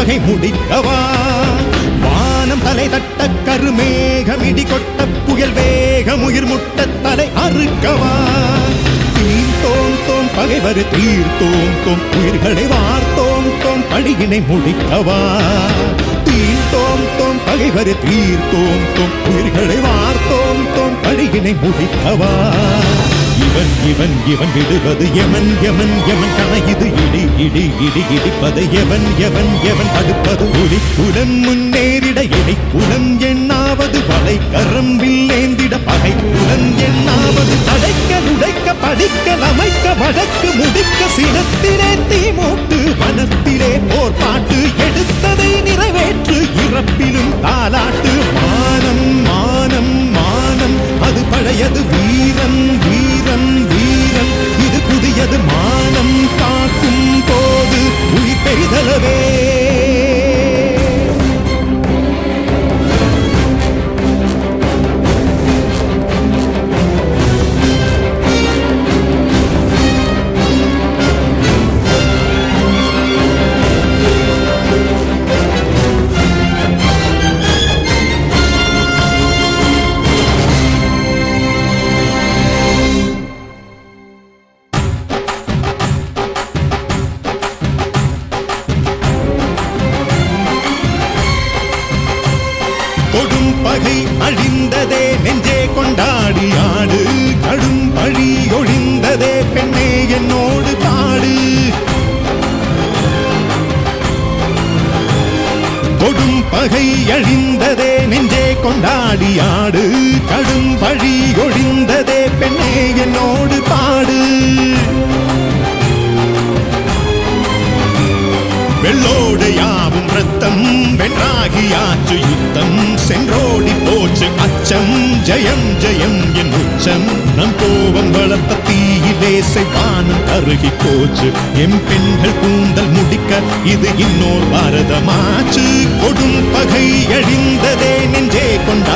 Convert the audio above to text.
பகை முடிக்கவா வானம் தலை தட்ட கருமேகம் இடி கொட்ட புயல் வேகம் உயிர் முட்ட தலை அறுக்கவா தீர்த்தோம் தோம் பகைவர் தீர்த்தோம் தோம் உயிர்களை வார்த்தோம் தோம் பழியினை முடிக்கவா தீர்த்தோம் தோம் பகைவர் தீர்த்தோம் தோம் உயிர்களை வார்த்தோம் தோம் பழியினை முடிக்கவா இவன் இவன் இவன் விடுவது எமன் எமன் எமன் கணகிது இடி இடி இடி இடிப்பது எவன் எவன் எவன் தடுப்பது ஒளி குலம் முன்னேறிட இடி குலம் எண்ணாவது வலை கரம்பில் ஏந்திட பகை குலம் எண்ணாவது தடைக்க உடைக்க படிக்க அமைக்க வழக்கு முடிக்க சினத்திலே தீ மூட்டு வனத்திலே போர் பாட்டு எடுத்ததை நிறைவேற்று இறப்பிலும் தாலாட்டு மானம் மானம் மானம் அது பழையது வீரன் வீரன் வீரன் இது புதியது மானம் காக்கும் போது உயிர் பெரிதளவே கொடும் பகை அழிந்ததே நெஞ்சே கொண்டாடி ஆடு கடும் பழி ஒழிந்ததே பெண்ணே என்னோடு பாடு கொடும் பகை அழிந்ததே நெஞ்சே கொண்டாடி ஆடு கடும் பழி ஒழிந்ததே பெண்ணே என்னோடு பாடு வெள்ளோடு யாவும் ரத்தம் வென்றாகியாச்சு யுத்தம் சென்றோடி போச்சு அச்சம் ஜெயம் ஜெயம் என் உச்சம் நம் கோபம் வளர்த்த தீயிலே செய்வானம் அருகி போச்சு எம் பெண்கள் கூந்தல் முடிக்க இது இன்னோர் பாரதமாச்சு கொடும் பகை அழிந்ததே நெஞ்சே கொண்ட